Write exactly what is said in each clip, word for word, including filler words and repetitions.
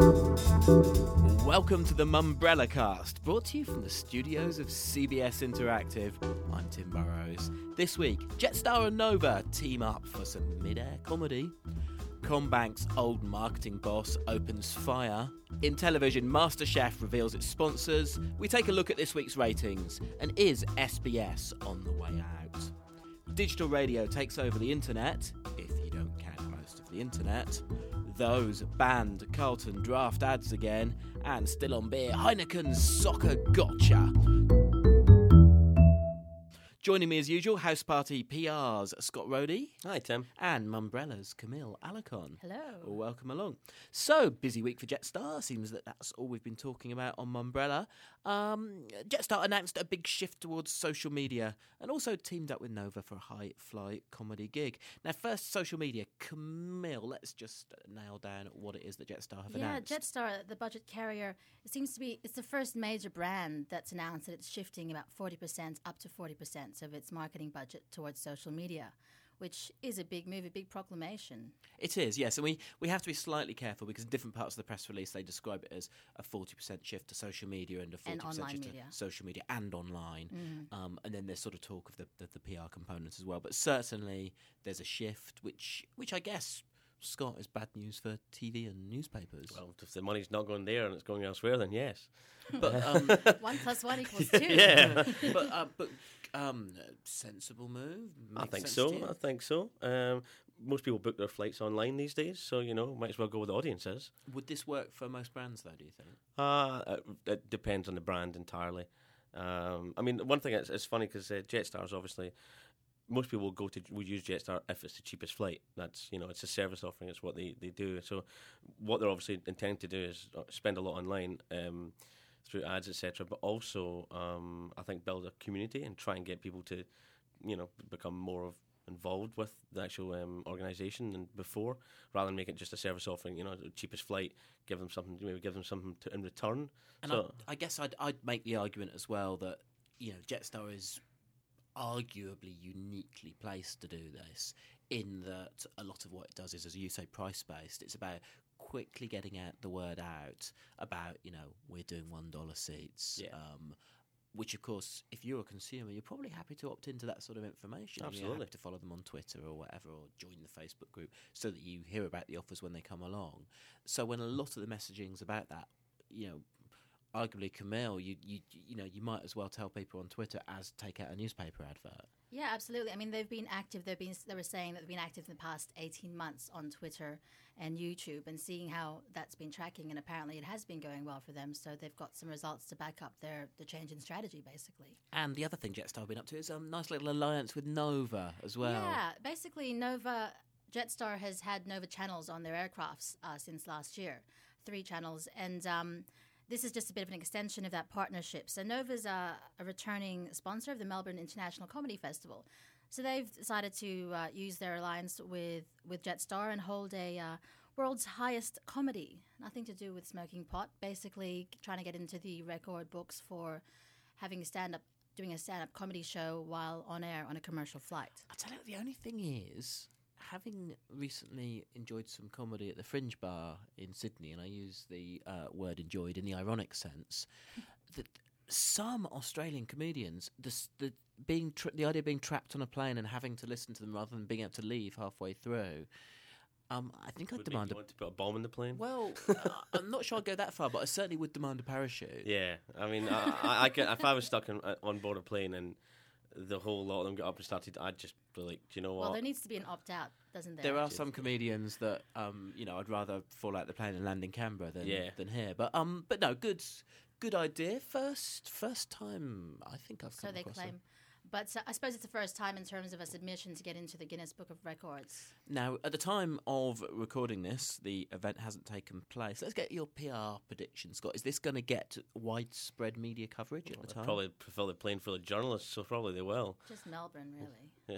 Welcome to the Mumbrella Cast, brought to you from the studios of C B S Interactive. I'm Tim Burrows. This week, Jetstar and Nova team up for some mid-air comedy. Combank's old marketing boss opens fire. In television, MasterChef reveals its sponsors. We take a look at this week's ratings. And is S B S on the way out? Digital radio takes over the internet, if you don't count most of the internet. Those banned Carlton draft ads again, and still on beer, Heineken's Soccer Gotcha. Joining me as usual, House Party P R's Scott Rohde. Hi, Tim. And Mumbrella's Camille Alacon. Hello. Welcome along. So, busy week for Jetstar. Seems that that's all we've been talking about on Mumbrella. Um, Jetstar announced a big shift towards social media and also teamed up with Nova for a high-flight comedy gig. Now, first, social media. Camille, let's just nail down what it is that Jetstar have yeah, announced. Yeah, Jetstar, the budget carrier, it seems to be, it's the first major brand that's announced that it's shifting about forty percent up to forty percent of its marketing budget towards social media, which is a big move, a big proclamation. It is, yes, and we, we have to be slightly careful because in different parts of the press release they describe it as a forty percent shift to social media and a forty percent shift media. to social media and online. Mm. Um, and then there's sort of talk of the, the, the P R components as well. But certainly there's a shift, which which I guess, Scott, is bad news for T V and newspapers. Well, if the money's not going there and it's going elsewhere, then yes. But um, one plus one equals two. Yeah, but uh, but um, sensible move. I think sense so. to you? I think so. Um, most people book their flights online these days, so you know, might as well go with the audience is. Would this work for most brands, though? Do you think? Uh, it, it depends on the brand entirely. Um, I mean, one thing it's, it's funny because uh, Jetstar's obviously. Most people will go to will use Jetstar if it's the cheapest flight. That's you know it's a service offering. It's what they, they do. So what they're obviously intending to do is spend a lot online um, through ads, et cetera. But also um, I think build a community and try and get people to you know become more of involved with the actual um, organisation than before, rather than make it just a service offering. You know, the cheapest flight, give them something, maybe give them something to, in return. And so I, I guess I'd I'd make the argument as well that you know Jetstar is arguably uniquely placed to do this in that a lot of what it does is, as you say, price-based. It's about quickly getting out the word out about, you know, we're doing one dollar seats, yeah. um, which, of course, if you're a consumer, you're probably happy to opt into that sort of information. Absolutely. You're happy to follow them on Twitter or whatever, or join the Facebook group so that you hear about the offers when they come along. So when a lot of the messaging's about that, you know, arguably, Camille, you you you know, you might as well tell people on Twitter as take out a newspaper advert. Yeah, absolutely. I mean, they've been active. They've been. They were saying that they've been active in the past eighteen months on Twitter and YouTube, and seeing how that's been tracking. And apparently, it has been going well for them. So they've got some results to back up their the change in strategy, basically. And the other thing Jetstar have been up to is a um, nice little alliance with Nova as well. Yeah, basically, Nova Jetstar has had Nova channels on their aircrafts uh, since last year, three channels, and. Um, This is just a bit of an extension of that partnership. So Nova's a, a returning sponsor of the Melbourne International Comedy Festival. So they've decided to uh, use their alliance with, with Jetstar and hold a uh, world's highest comedy. Nothing to do with smoking pot. Basically trying to get into the record books for having a stand-up, doing a stand-up comedy show while on air on a commercial flight. I tell you, the only thing is, having recently enjoyed some comedy at the Fringe Bar in Sydney, and I use the uh, word enjoyed in the ironic sense, that some Australian comedians, the the being tra- the idea of being trapped on a plane and having to listen to them rather than being able to leave halfway through, um, I think I'd would demand you a... want to put a bomb in the plane? Well, uh, I'm not sure I'd go that far, but I certainly would demand a parachute. Yeah, I mean, I, I, I can, if I was stuck on, on board a plane and the whole lot of them got up and started, I'd just be like, do you know what? Well, there needs to be an opt-out, doesn't there? There are some comedians that, um, you know, I'd rather fall out the plane and land in Canberra than Yeah. than here. But um, but no, good good idea. First first time I think I've come So they across claim. it. But uh, I suppose it's the first time in terms of a submission to get into the Guinness Book of Records. Now, at the time of recording this, the event hasn't taken place. Let's get your P R prediction, Scott. Is this going to get widespread media coverage at Well, the they'll time? probably fill the plane full of journalists, so probably they will. Just Melbourne, really.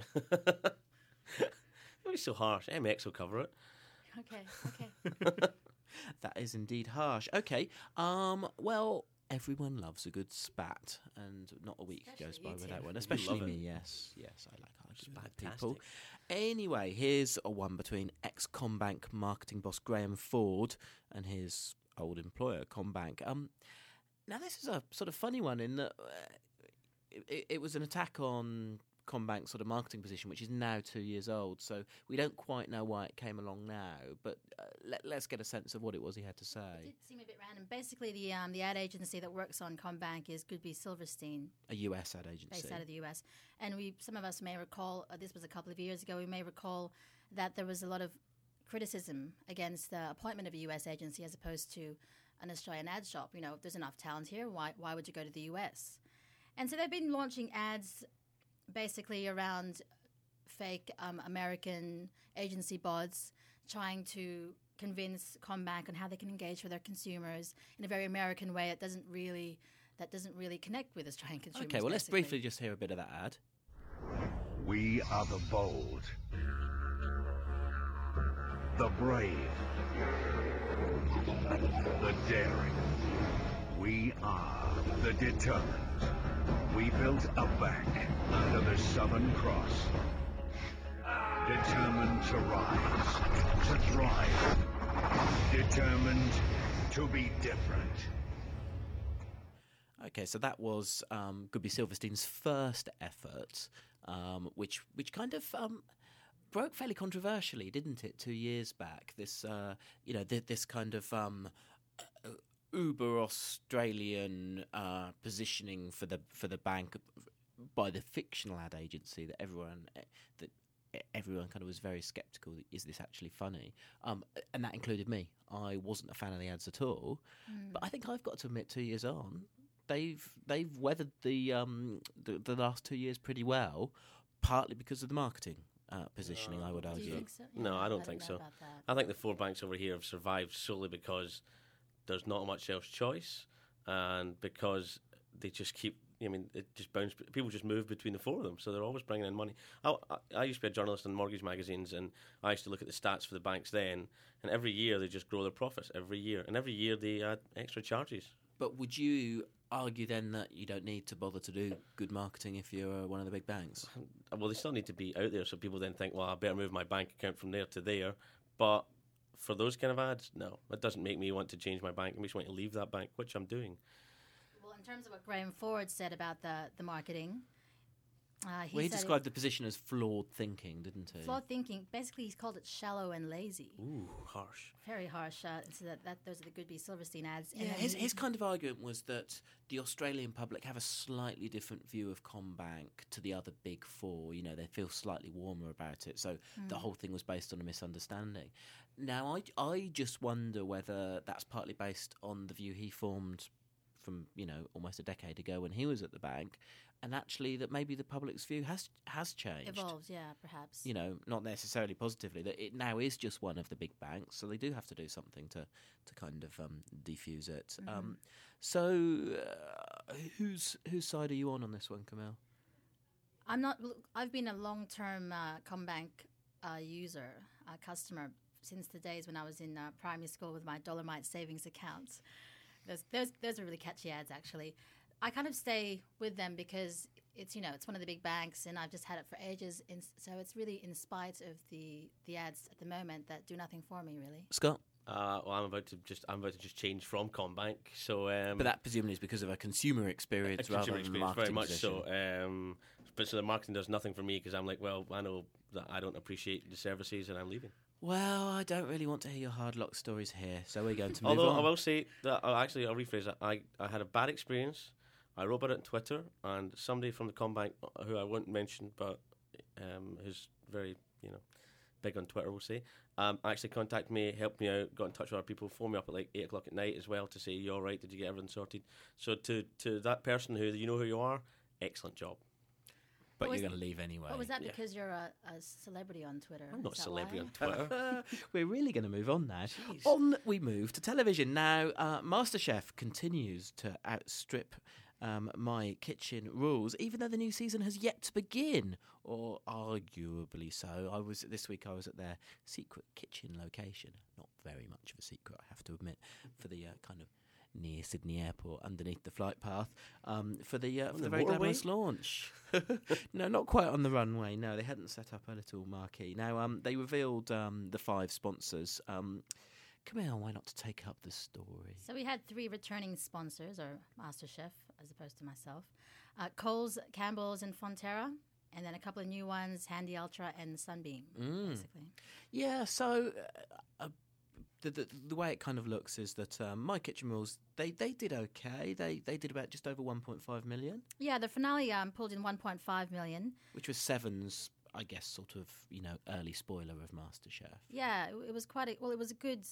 Don't be so harsh. M X will cover it. Okay, okay. That is indeed harsh. Okay, um, well, everyone loves a good spat, and not a week Especially goes by you without two. one. You Especially love me, it. yes. Yes, I like arguing with Spat-tastic. people. Anyway, here's a one between ex-Combank marketing boss Graham Ford and his old employer, Combank. Um, now, this is a sort of funny one in that uh, it, it was an attack on Combank's sort of marketing position, which is now two years old. So we don't quite know why it came along now, but uh, let, let's get a sense of what it was he had to say. It did seem a bit random. Basically, the um, the ad agency that works on Combank is Goodby Silverstein, A U S ad agency. based out of the U S. And we, some of us may recall, uh, this was a couple of years ago, we may recall that there was a lot of criticism against the appointment of a U S agency as opposed to an Australian ad shop. You know, if there's enough talent here, why why would you go to the U S? And so they've been launching ads basically around fake um, American agency bods, trying to convince Combank on how they can engage with their consumers in a very American way that doesn't really that doesn't really connect with Australian consumers. Okay, well, let's basically. briefly just hear a bit of that ad. We are the bold, the brave, the daring. We are the determined. We built a bank under the Southern Cross. Determined to rise, to thrive. Determined to be different. Okay, so that was um, Goodby Silverstein's first effort, um, which which kind of um, broke fairly controversially, didn't it? Two years back, this uh, you know th- this kind of um, uh, uber Australian uh, positioning for the for the bank by the fictional ad agency that everyone that everyone kind of was very sceptical. Is this actually funny? Um, and that included me. I wasn't a fan of the ads at all, mm. but I think I've got to admit, two years on, they've they've weathered the um the, the last two years pretty well, partly because of the marketing uh, positioning. No. I would Do argue. you think so? No, Yeah, I don't don't think know so. about that. I think the four banks over here have survived solely because there's not much else choice, and because they just keep. I mean, it just bounce. People just move between the four of them, so they're always bringing in money. I, I, I used to be a journalist in mortgage magazines, and I used to look at the stats for the banks then. And every year they just grow their profits every year, and every year they add extra charges. But would you argue then that you don't need to bother to do good marketing if you're uh, one of the big banks? Well, they still need to be out there, so people then think, well, I better move my bank account from there to there. But for those kind of ads, no, it doesn't make me want to change my bank. It makes me want to leave that bank, which I'm doing. Well, in terms of what Graham Ford said about the, the marketing, uh, he Well, he said described the position as flawed thinking, didn't he? flawed thinking. Basically, he's called it shallow and lazy. Ooh, harsh. Very harsh. Uh, so that, that those are the Goodby Silverstein ads. Yeah, then his, he- his kind of argument was that the Australian public have a slightly different view of Combank to the other big four. You know, they feel slightly warmer about it. So the whole thing was based on a misunderstanding. Now, I, I just wonder whether that's partly based on the view he formed from, you know, almost a decade ago when he was at the bank, and actually that maybe the public's view has has changed. evolved, yeah, perhaps. You know, not necessarily positively, that it now is just one of the big banks, so they do have to do something to, to kind of um, defuse it. Mm-hmm. Um, so, uh, whose whose side are you on on this one, Camille? I'm not. I've been a long-term uh, Combank uh, user, uh, customer since the days when I was in uh, primary school with my Dolomite savings accounts. Those, those, those are really catchy ads, actually. I kind of stay with them because it's, you know, it's one of the big banks, and I've just had it for ages. In, so it's really in spite of the the ads at the moment that do nothing for me, really. Scott? Uh, well, I'm about to just I'm about to just change from Combank. So, um, But that presumably is because of a consumer experience a rather consumer than a experience, marketing very much position. so. Um, but so the marketing does nothing for me because I'm like, well, I know that I don't appreciate the services, and I'm leaving. Well, I don't really want to hear your hard luck stories here, so we're going to move Although on. I will say that uh, actually I'll rephrase that. I, I had a bad experience. I wrote about it on Twitter, and somebody from the Combank, who I won't mention, but um, who's very you know big on Twitter, we'll say, um, actually contacted me, helped me out, got in touch with other people, phoned me up at like eight o'clock at night as well to say, "You all right? Did you get everything sorted?" So to to that person who you know who you are, excellent job. but What you're was- going to leave anyway. Or was that yeah. because you're a, a celebrity on Twitter? I'm not Is a that celebrity why? on Twitter. We're really going to move on now. Jeez. On we move to television now. Uh, MasterChef continues to outstrip um, My Kitchen rules, even though the new season has yet to begin, or arguably so. I was this week. I was at their secret kitchen location. Not very much of a secret, I have to admit, for the uh, kind of near Sydney Airport, underneath the flight path, um, for the uh, for the, the very motorway? glamorous launch. No, not quite on the runway. No, they hadn't set up a little marquee. Now, um, they revealed um, the five sponsors. Um, Camille, why not to take up the story? So we had three returning sponsors, or MasterChef, as opposed to myself. Uh, Coles, Campbell's, and Fonterra. And then a couple of new ones, Handy Ultra and Sunbeam, Mm. basically. Yeah, so uh, uh, the, the the way it kind of looks is that um, My Kitchen Rules, they, they did okay. They they did about just over one point five million, Yeah, the finale um, pulled in one point five million. which was Seven's, I guess, sort of, you know, early spoiler of MasterChef. Yeah, it, it was quite a, well, it was a good,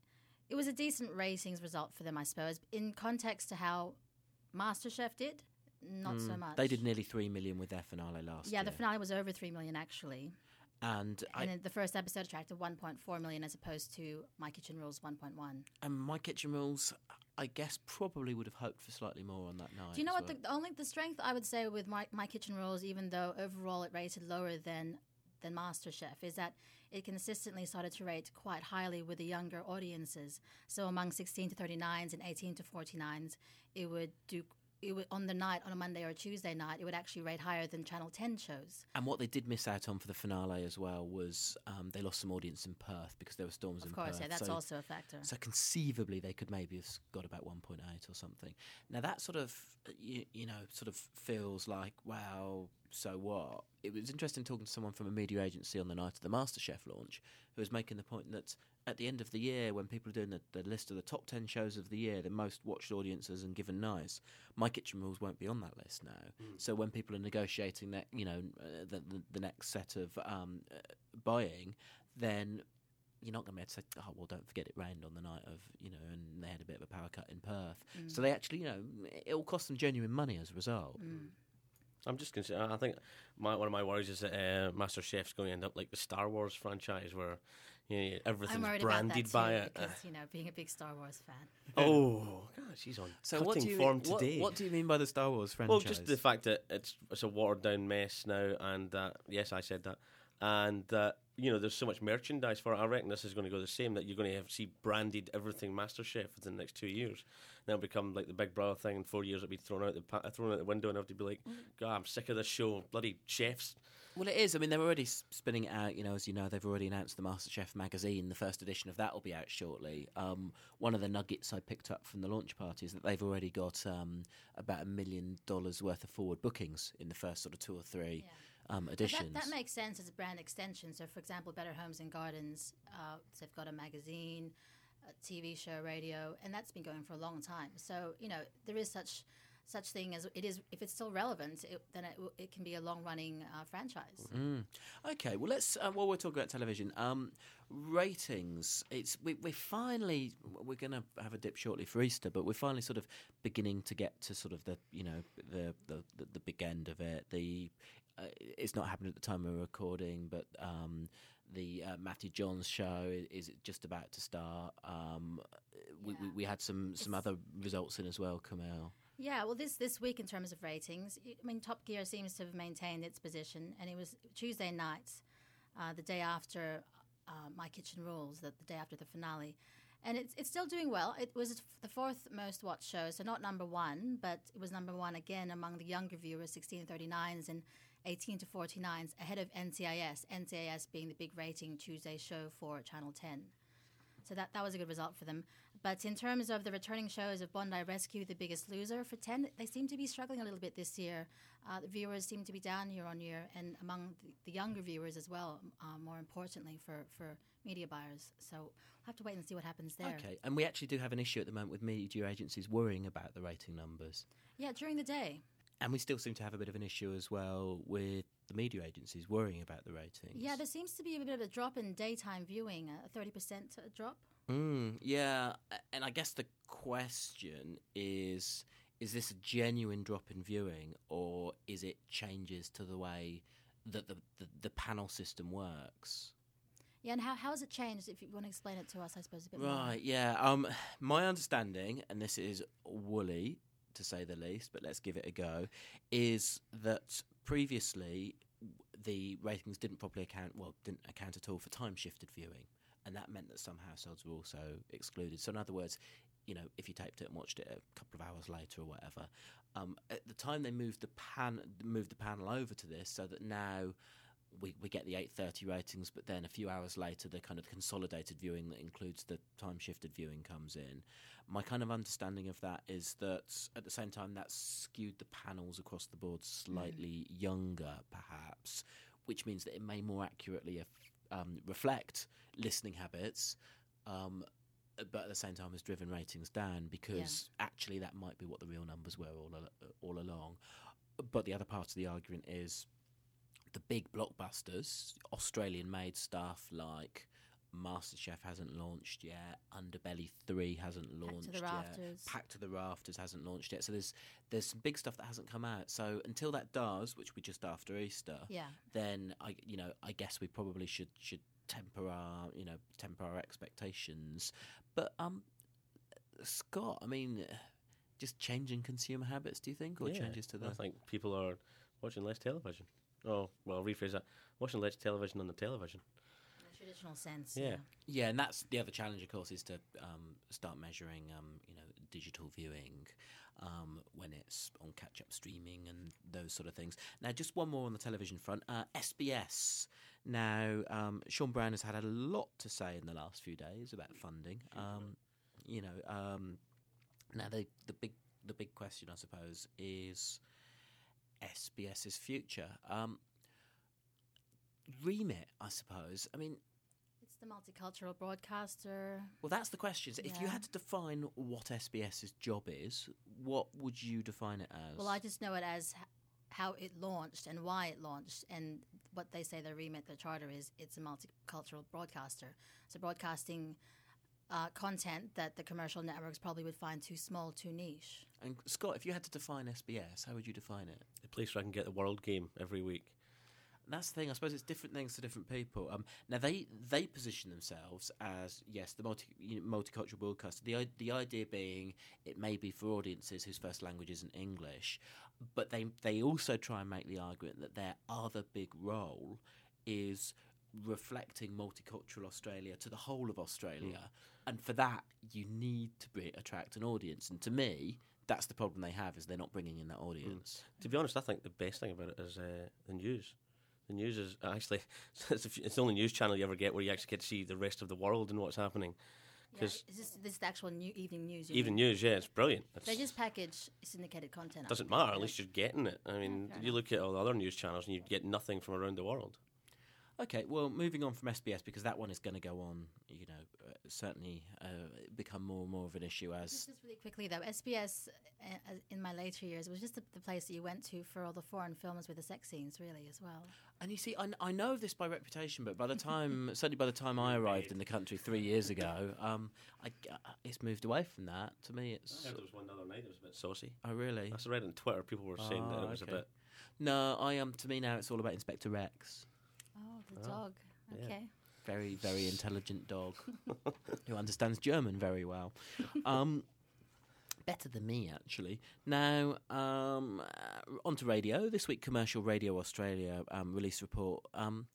it was a decent ratings result for them, I suppose. In context to how MasterChef did, not so Mm. much. They did nearly three million with their finale last Yeah, year. the finale was over three million, actually. And I, And then the first episode attracted one point four million as opposed to My Kitchen Rules one point one. and My Kitchen Rules, I guess, probably would have hoped for slightly more on that night. Do you know as what well. the, the only the strength I would say with My, My Kitchen Rules, even though overall it rated lower than than MasterChef, is that it consistently started to rate quite highly with the younger audiences. So among sixteen to thirty-nines and eighteen to forty-nines, it would do. It would, on the night, on a Monday or a Tuesday night, it would actually rate higher than Channel ten shows. And what they did miss out on for the finale as well was um, they lost some audience in Perth because there were storms Of in course, Perth. yeah, that's so, also a factor. So conceivably they could maybe have got about one point eight or something. Now that sort of, you, you know, sort of feels like, wow, so what? It was interesting talking to someone from a media agency on the night of the MasterChef launch who was making the point that at the end of the year, when people are doing the, the list of the top ten shows of the year, the most watched audiences and given nice, My Kitchen Rules won't be on that list now. Mm. So when people are negotiating that, you know, uh, the, the the next set of um, uh, buying, then you're not going to be able to say, oh, well, don't forget it rained on the night of, you know, and they had a bit of a power cut in Perth. Mm. So they actually, you know, it'll cost them genuine money as a result. Mm. I'm just concerned. I think my one of my worries is that uh, MasterChef's going to end up like the Star Wars franchise, where you know, I'm everything's worried branded about that by too, it. because, you know, being a big Star Wars fan. Oh, God, she's on So cutting what do you form mean, what, today. what do you mean by the Star Wars franchise? Well, just the fact that it's it's a watered down mess now, and uh, yes, I said that, and uh, you know, there's so much merchandise for it. I reckon this is going to go the same. That you're going to have see branded everything MasterChef within the next two years. Then it'll become like the Big Brother thing. In four years, it'll be thrown out the pa- thrown out the window, and have to be like, God, I'm sick of this show. Bloody chefs. Well, it is. I mean, they're already s- spinning it out. You know, as you know, they've already announced the MasterChef magazine. The first edition of that will be out shortly. Um, one of the nuggets I picked up from the launch party is that they've already got um, about a million dollars worth of forward bookings in the first sort of two or three Yeah. um, But editions. That, that makes sense as a brand extension. So, for example, Better Homes and Gardens, uh, they've got a magazine, a T V show, radio, and that's been going for a long time. So, you know, there is such such thing as it is. If it's still relevant, it, then it, w- it can be a long running uh, franchise. Mm. Okay, well, let's. Uh, while we're talking about television, um, ratings. It's we, we're finally we're going to have a dip shortly for Easter, but we're finally sort of beginning to get to sort of the you know the the, the, the big end of it. The uh, it's not happening at the time we're recording, but um, the uh, Matthew Johns show is, is just about to start. Um, we, we Yeah. we had some some It's- other results in as well, Camille. Yeah, well, this this week in terms of ratings, I mean, Top Gear seems to have maintained its position, and it was Tuesday night, uh, the day after uh, My Kitchen Rules, the, the day after the finale, and it's it's still doing well. It was the fourth most watched show, so not number one, but it was number one again among the younger viewers, sixteen to thirty-nines and eighteen to forty-nines, ahead of N C I S. N C I S being the big rating Tuesday show for Channel ten. So that, that was a good result for them. But in terms of the returning shows of Bondi Rescue, The Biggest Loser, for ten, they seem to be struggling a little bit this year. Uh, the viewers seem to be down year on year, and among the, the younger viewers as well, uh, more importantly for, for media buyers. So we'll have to wait and see what happens there. Okay, and we actually do have an issue at the moment with media agencies worrying about the rating numbers. Yeah, during the day. And we still seem to have a bit of an issue as well with the media agencies worrying about the ratings. Yeah, there seems to be a bit of a drop in daytime viewing, a thirty percent drop. Mm, yeah, a- and I guess the question is, is this a genuine drop in viewing, or is it changes to the way that the, the, the panel system works? Yeah, and how, how has it changed? If you want to explain it to us, I suppose, a bit more. Right, yeah. Um, my understanding, and this is woolly, to say the least, but let's give it a go, is that previously the ratings didn't properly account, well, didn't account at all for time-shifted viewing, and that meant that some households were also excluded. So in other words, you know, if you taped it and watched it a couple of hours later or whatever, um, at the time they moved the pan moved the panel over to this, so that now we, we get the eight thirty ratings, but then a few hours later the kind of consolidated viewing that includes the time-shifted viewing comes in. My kind of understanding of that is that at the same time that's skewed the panels across the board slightly mm. younger, perhaps, which means that it may more accurately um, reflect listening habits, um, but at the same time has driven ratings down because yeah. actually that might be what the real numbers were all al- all along. But the other part of the argument is the big blockbusters, Australian-made stuff like MasterChef hasn't launched yet, Underbelly three hasn't launched yet, Packed to the Rafters hasn't launched yet. So there's there's some big stuff that hasn't come out. So until that does, which we're just after Easter, yeah. then I you know I guess we probably should should temper our you know temper our expectations. But um, Scott, I mean, just changing consumer habits, do you think, or yeah, changes to the? I think people are watching less television. Oh, well, rephrase that. Watching less television on the television. In a traditional sense. Yeah. Yeah. Yeah, and that's the other challenge, of course, is to um, start measuring, um, you know, digital viewing um, when it's on catch-up streaming and those sort of things. Now, just one more on the television front. Uh, S B S. Now, um, Sean Brown has had a lot to say in the last few days about funding. Um, you know, um, now the the big the big question, I suppose, is SBS's future. Um, remit, I suppose. I mean, it's the multicultural broadcaster. Well, that's the question. So yeah. If you had to define what SBS's job is, what would you define it as? Well, I just know it as h- how it launched and why it launched, and what they say the remit, the charter is. It's a multicultural broadcaster. So broadcasting uh, content that the commercial networks probably would find too small, too niche. And Scott, if you had to define S B S, how would you define it? The place where I can get the world game every week. That's the thing. I suppose it's different things to different people. Um, now they they position themselves as yes, the multi you know, multicultural broadcaster. The the idea being it may be for audiences whose first language isn't English, but they they also try and make the argument that their other big role is reflecting multicultural Australia to the whole of Australia, mm. and for that you need to be, attract an audience. And to me, that's the problem they have, is they're not bringing in that audience. Mm. To be honest, I think the best thing about it is uh, the news. The news is actually it's, a, it's the only news channel you ever get where you actually get to see the rest of the world and what's happening. Yeah, is this, this is the actual new evening news? Evening mean? news, yeah, it's brilliant. It's, they just package syndicated content. Doesn't matter. At least you're getting it. I mean, yeah, you look at all the other news channels and you get nothing from around the world. Okay, well, moving on from S B S, because that one is going to go on, you know, uh, certainly uh, become more and more of an issue as... Just, just really quickly, though, S B S, uh, in my later years, was just the, the place that you went to for all the foreign films with the sex scenes, really, as well. And you see, I, I know of this by reputation, but by the time, certainly by the time I arrived in the country three years ago, um, I, uh, it's moved away from that. To me, it's... I heard there was one the other night that was a bit saucy. Oh, really? I read on Twitter, people were saying oh, that it was okay. a bit... No, I am. Um, to me now, it's all about Inspector Rex. Oh, the Oh. dog. Okay. Yeah. Very, very intelligent dog who understands German very well. Um, better than me, actually. Now, um, uh, on to radio. This week, Commercial Radio Australia um, released a report. Um,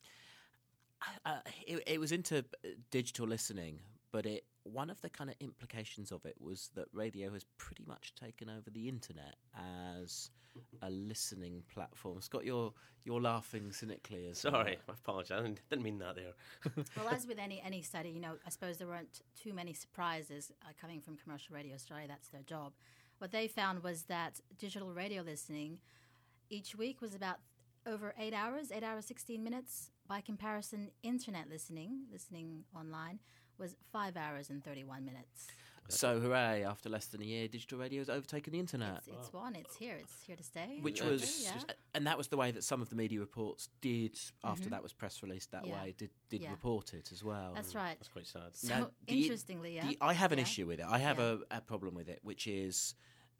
uh, it, it was into digital listening, but it one of the kind of implications of it was that radio has pretty much taken over the internet as a listening platform. Scott, you're you're laughing cynically. As Sorry, I apologise. I didn't mean that there. Well, as with any any study, you know, I suppose there weren't too many surprises uh, coming from Commercial Radio Australia. That's their job. What they found was that digital radio listening each week was about over eight hours, eight hours, sixteen minutes. By comparison, internet listening, listening online, was five hours and thirty-one minutes. So, hooray, after less than a year, digital radio has overtaken the internet. It's, it's one, it's here, it's here to stay. Which Okay, was, yeah. and that was the way that some of the media reports did, after that was press released that Yeah. way, did, did Yeah. report it as well. That's right. That's quite sad. So, Now, the- interestingly, yeah. the- I have an Yeah. issue with it. I have Yeah. a, a problem with it, which is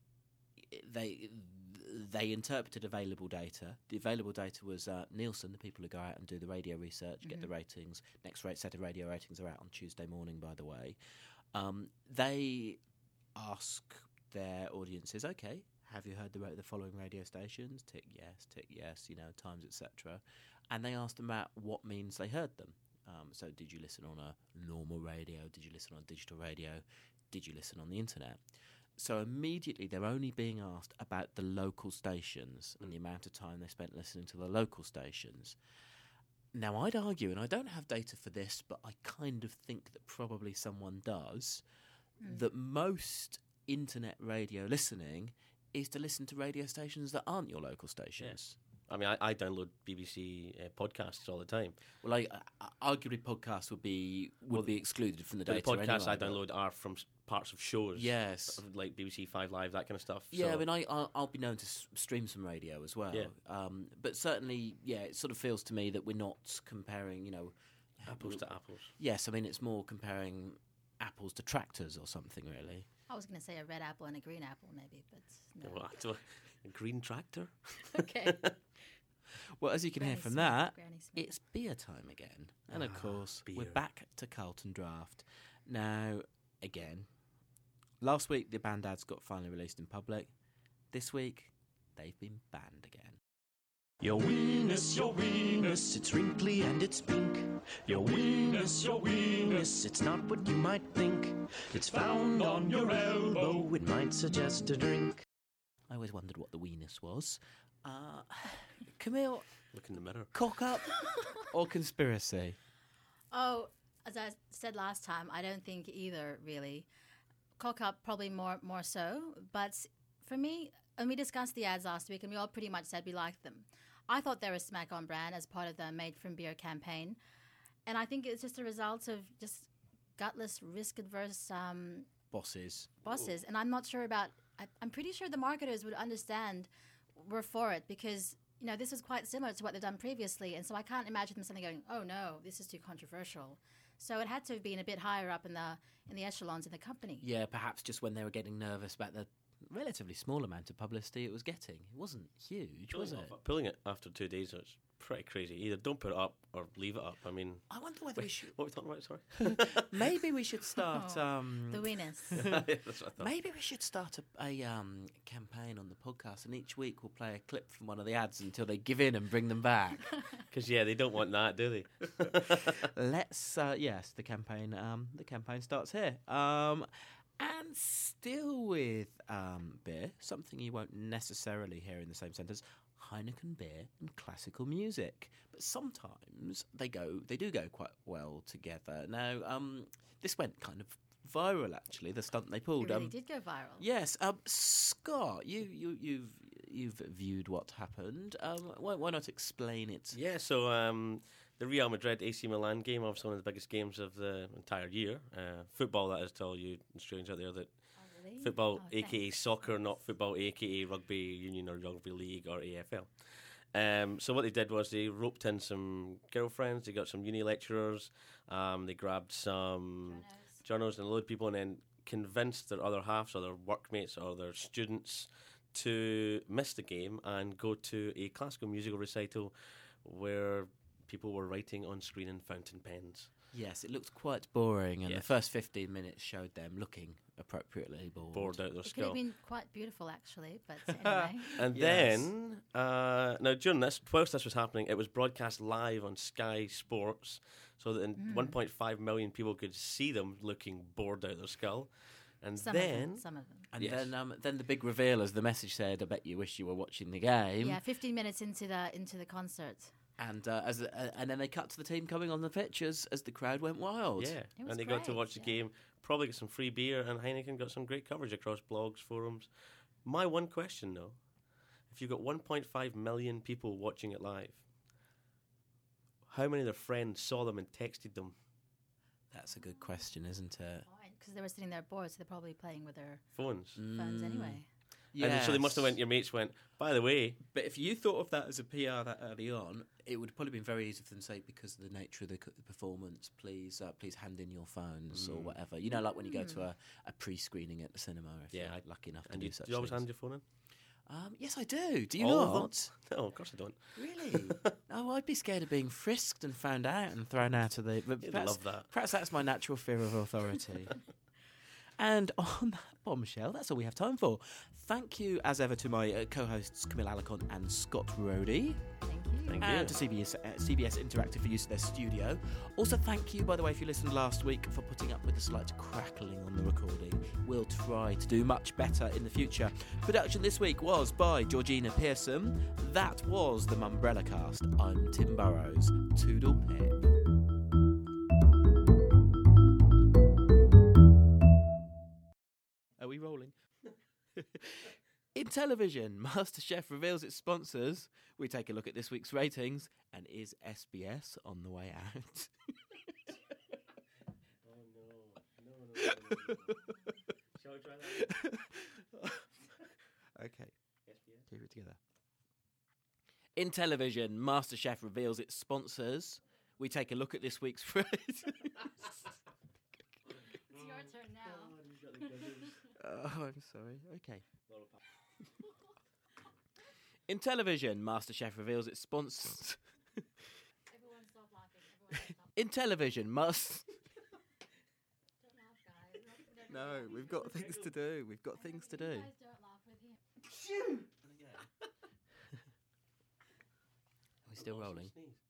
they they interpreted available data. The available data was uh, Nielsen, the people who go out and do the radio research, get the ratings. Next rate set of radio ratings are out on Tuesday morning, by the way. Um, they ask their audiences, okay, have you heard the, ra- the following radio stations? Tick yes, tick yes, you know, times, et cetera. And they asked them about what means they heard them. Um, so did you listen on a normal radio? Did you listen on digital radio? Did you listen on the internet? So immediately they're only being asked about the local stations and the amount of time they spent listening to the local stations. Now, I'd argue, and I don't have data for this, but I kind of think that probably someone does, Mm. that most internet radio listening is to listen to radio stations that aren't your local stations. I mean, I, I download B B C uh, podcasts all the time. Well, I, uh, arguably podcasts would be would Well, be excluded from the But data. the podcasts anyway, I but- download are from s- parts of shows. Yes. Like B B C Five Live, that kind of stuff. Yeah, so. I mean, I, I'll, I'll be known to s- stream some radio as well. Yeah. Um, but certainly, yeah, it sort of feels to me that we're not comparing, you know... apples to apples. Yes, I mean, it's more comparing apples to tractors or something, really. I was going to say a red apple and a green apple, maybe, but no. What? A green tractor? Okay. Well, as you can Granny hear from Smith, that, Granny Smith. it's beer time again. And of Ah, course, we're beer. back to Carlton Draft. Now, again, last week the Bandads got finally released in public. This week, they've been banned again. Your weenus, your weenus, it's wrinkly and it's pink. Your weenus, your weenus, it's not what you might think. It's found on your elbow, it might suggest a drink. I always wondered what the weenus was. Uh, Camille, Look in the mirror. cock up or conspiracy? Oh, as I said last time, I don't think either, really. Cock up probably more more so, but for me, and we discussed the ads last week, and we all pretty much said we liked them. I thought they were smack on brand as part of the Made from Beer campaign, and I think it's just a result of just gutless, risk-adverse um, Bosses. bosses. And I'm not sure about. I, I'm pretty sure the marketers would understand we're for it because you know this is quite similar to what they've done previously, and so I can't imagine them suddenly going, "Oh no, this is too controversial." So it had to have been a bit higher up in the in the echelons in the company. Yeah, perhaps just when they were getting nervous about the relatively small amount of publicity it was getting. It wasn't huge, was Pulling it? off- Pulling it after two days is pretty crazy. Either don't put it up or leave it up. I mean, I wonder whether we should. what are we talking about? Sorry. Maybe we should start. Oh, Um, The weenus. Yeah, that's what I thought. maybe we should start a, a um, campaign on the podcast, and each week we'll play a clip from one of the ads until they give in and bring them back. Because yeah, they don't want that, do they? Let's. Uh, yes, the campaign. Um, the campaign starts here. Um, and still with um, beer, something you won't necessarily hear in the same sentence. Heineken beer and classical music, but sometimes they go, they do go quite well together. Now, um, this went kind of viral actually. The stunt they It pulled. really um, did go viral. Yes, um, Scott, you you you've you've viewed what happened. Um, why, why not explain it? Yeah, so um, the Real Madrid A C Milan game, obviously one of the biggest games of the entire year. Uh, football, that is, to all you Australians out there that Oh, really? football, Oh, aka thanks. soccer, not football, aka rugby union or rugby league or A F L. Um, so what they did was they roped in some girlfriends, they got some uni lecturers, um, they grabbed some journalists and a load of people, and then convinced their other halves or their workmates or their students to miss the game and go to a classical musical recital where people were writing on screen in fountain pens. Yes, it looked quite boring, and Yes. the first fifteen minutes showed them looking appropriately bored. Bored out their It could skull. have been quite beautiful, actually, but anyway. And Yes. then, uh, now during this, whilst this was happening, it was broadcast live on Sky Sports, so that in Mm. one point five million people could see them looking bored out their skull. And Some then, of them. Some of them. And Yes. then, um, then the big reveal, as the message said, "I bet you wish you were watching the game." Yeah, fifteen minutes into the into the concert. And uh, as uh, and then they cut to the team coming on the pitch as, as the crowd went wild. yeah, It was and they got to great, watch the yeah. game, probably got some free beer, and Heineken got some great coverage across blogs, forums. My one question, though, if you've got one point five million people watching it live, how many of their friends saw them and texted them? That's a good question, isn't it? Because they were sitting there bored, so they're probably playing with their Phones. phones anyway. And so they must have went, your mates went, by the way, But if you thought of that as a P R that early on, it would probably been very easy for them to say, because of the nature of the, c- the performance, please uh, please hand in your phones or whatever. You know, like when you go to a, a pre-screening at the cinema, if Yeah, you're I- lucky enough to and do you, such do you always things. hand your phone in? Um, yes, I do. Do you All of them? not? No, of course I don't. Really? Oh, I'd be scared of being frisked and found out and thrown out of the... But You'd perhaps, love that. Perhaps that's my natural fear of authority. And on that bombshell, that's all we have time for. Thank you, as ever, to my uh, co-hosts Camille Alicon and Scott Rhodey. Thank you. Thank and you. to C B S, uh, C B S Interactive for use of their studio. Also, thank you, by the way, if you listened last week, for putting up with the slight crackling on the recording. We'll try to do much better in the future. Production this week was by Georgina Pearson. That was the Mumbrella Cast. I'm Tim Burrows. Toodle pip. Are we rolling? In television, MasterChef reveals its sponsors. We take a look at this week's ratings. And is S B S on the way out? Oh no, no, no, no, no, no. Shall we try that? Okay, keep it together. In television, MasterChef reveals its sponsors. We take a look at this week's ratings. It's your turn now. Oh, I'm sorry. Okay. In television, MasterChef reveals its sponsors. Everyone stop laughing. Everyone stop. In television, Mas. Don't laugh, guys. No, we've got things to do. We've got things to do. You guys don't laugh with him. Are we still rolling? Sneeze.